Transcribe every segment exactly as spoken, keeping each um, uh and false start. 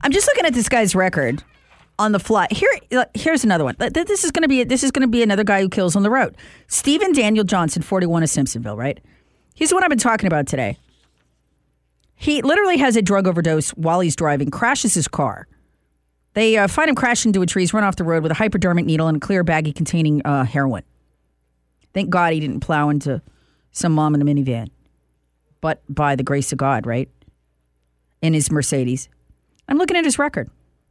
I'm just looking at this guy's record on the fly. Here, here's another one. This is going to be this is going to be another guy who kills on the road. Stephen Daniel Johnson, forty-one of Simpsonville, right? He's the one I've been talking about today. He literally has a drug overdose while he's driving, crashes his car. They uh, find him crashed into a tree, run off the road with a hypodermic needle and a clear baggie containing uh, heroin. Thank God he didn't plow into some mom in a minivan. But by the grace of God, right? In his Mercedes. I'm looking at his record.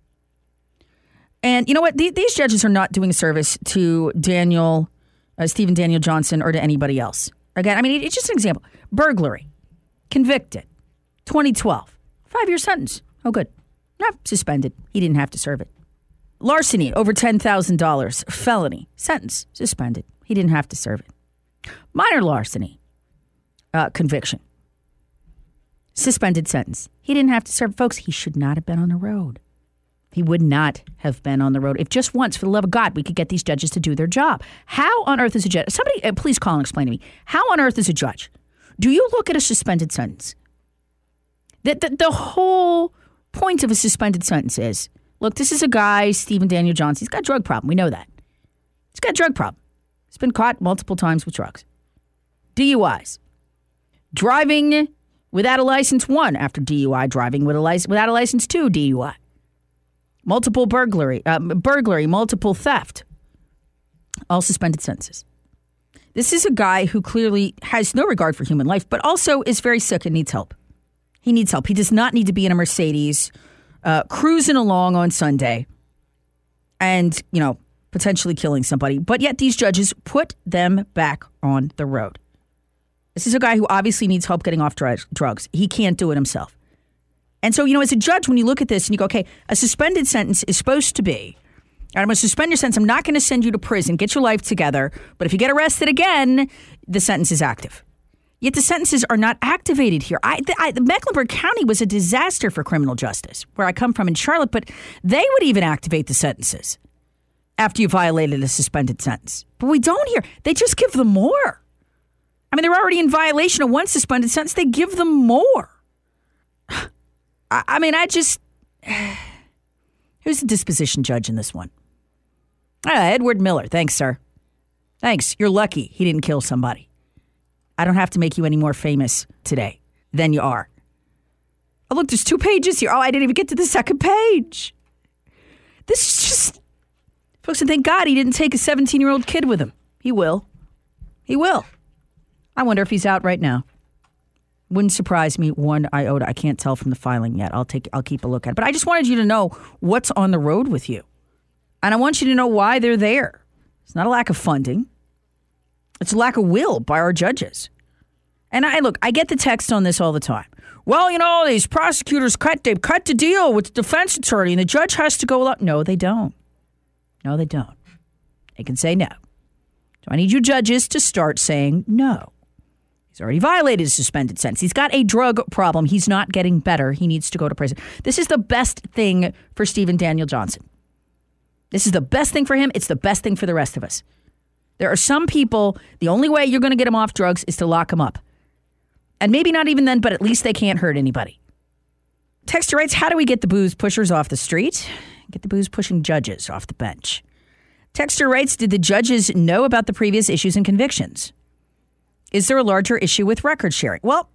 And you know what? These judges are not doing a service to Daniel, uh, Stephen Daniel Johnson or to anybody else. Again, I mean, it's just an example. Burglary. Convicted. twenty twelve. Five-year sentence. Oh, good. No, suspended. He didn't have to serve it. Larceny, over ten thousand dollars. Felony. Sentence. Suspended. He didn't have to serve it. Minor larceny. Uh, conviction. Suspended sentence. He didn't have to serve. Folks, he should not have been on the road. He would not have been on the road. If just once, for the love of God, we could get these judges to do their job. How on earth is a judge? Somebody, uh, please call and explain to me. How on earth is a judge? Do you look at a suspended sentence? The, the, the whole point of a suspended sentence is, look, this is a guy, Stephen Daniel Johnson. He's got a drug problem. We know that. He's got a drug problem. He's been caught multiple times with drugs. D U Is. Driving without a license, one after D U I. Driving with a license, without a license, two D U I. Multiple burglary, uh, burglary, multiple theft. All suspended sentences. This is a guy who clearly has no regard for human life, but also is very sick and needs help. He needs help. He does not need to be in a Mercedes uh, cruising along on Sunday and, you know, potentially killing somebody. But yet these judges put them back on the road. This is a guy who obviously needs help getting off dr- drugs. He can't do it himself. And so, you know, as a judge, when you look at this and you go, okay, a suspended sentence is supposed to be, I'm going to suspend your sentence. I'm not going to send you to prison. Get your life together. But if you get arrested again, the sentence is active. Yet the sentences are not activated here. I, I, Mecklenburg County was a disaster for criminal justice, where I come from in Charlotte, but they would even activate the sentences after you violated a suspended sentence. But we don't here. They just give them more. I mean, they're already in violation of one suspended sentence. They give them more. I, I mean, I just... Who's the disposition judge in this one? Ah, Edward Miller. Thanks, sir. Thanks. You're lucky he didn't kill somebody. I don't have to make you any more famous today than you are. Oh, look, there's two pages here. Oh, I didn't even get to the second page. This is just... Folks, and thank God he didn't take a seventeen-year-old kid with him. He will. He will. I wonder if he's out right now. Wouldn't surprise me one iota. I can't tell from the filing yet. I'll take. I'll keep a look at it. But I just wanted you to know what's on the road with you. And I want you to know why they're there. It's not a lack of funding. It's a lack of will by our judges. And I look, I get the text on this all the time. Well, you know, these prosecutors cut, they've cut the deal with the defense attorney and the judge has to go along. No, they don't. No, they don't. They can say no. So I need you judges to start saying no. He's already violated his suspended sentence. He's got a drug problem. He's not getting better. He needs to go to prison. This is the best thing for Stephen Daniel Johnson. This is the best thing for him. It's the best thing for the rest of us. There are some people, the only way you're going to get them off drugs is to lock them up. And maybe not even then, but at least they can't hurt anybody. Texter writes, how do we get the booze pushers off the street? Get the booze pushing judges off the bench. Texter writes, did the judges know about the previous issues and convictions? Is there a larger issue with record sharing? Well,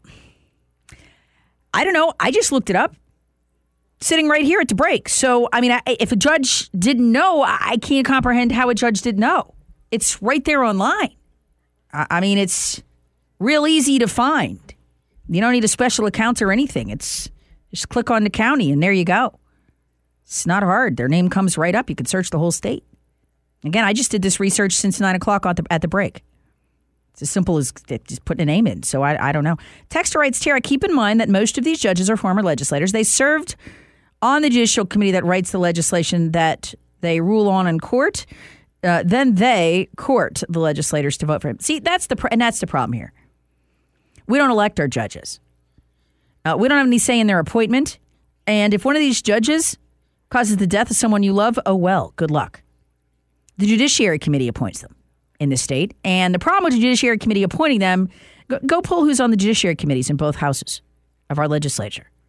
I don't know. I just looked it up. Sitting right here at the break. So, I mean, I, if a judge didn't know, I can't comprehend how a judge didn't know. It's right there online. I, I mean, it's real easy to find. You don't need a special account or anything. It's just click on the county and there you go. It's not hard. Their name comes right up. You can search the whole state. Again, I just did this research since nine o'clock at the, at the break. It's as simple as just putting a name in. So I, I don't know. Texter writes, Tara, keep in mind that most of these judges are former legislators. They served on the judicial committee that writes the legislation that they rule on in court. Uh, then they court the legislators to vote for him. See, that's the and that's the problem here. We don't elect our judges. Uh, we don't have any say in their appointment. And if one of these judges causes the death of someone you love, oh well, good luck. The Judiciary Committee appoints them in the state. And the problem with the Judiciary Committee appointing them, go, go pull who's on the Judiciary Committees in both houses of our legislature.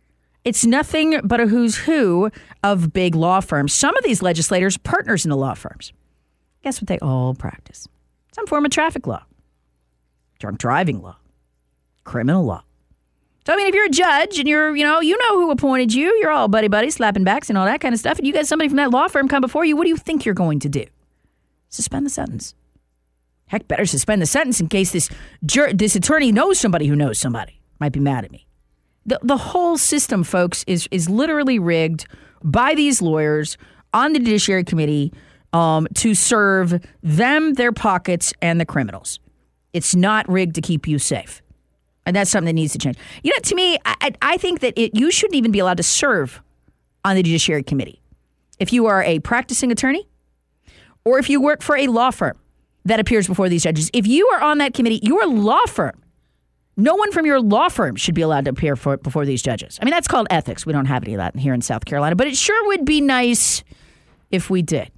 It's nothing but a who's who of big law firms. Some of these legislators, partners in the law firms. Guess what they all practice? Some form of traffic law, drunk driving law, criminal law. So, I mean, if you're a judge and you're, you know, you know who appointed you, you're all buddy-buddy, slapping backs and all that kind of stuff, and you got somebody from that law firm come before you, what do you think you're going to do? Suspend the sentence. Heck, better suspend the sentence in case this jur- this attorney knows somebody who knows somebody. Might be mad at me. The the whole system, folks, is is literally rigged by these lawyers on the Judiciary Committee um, to serve them, their pockets, and the criminals. It's not rigged to keep you safe. And that's something that needs to change. You know, to me, I, I think that it, you shouldn't even be allowed to serve on the Judiciary Committee. If you are a practicing attorney or if you work for a law firm that appears before these judges, if you are on that committee, your law firm, no one from your law firm should be allowed to appear for, before these judges. I mean, that's called ethics. We don't have any of that here in South Carolina, but it sure would be nice if we did.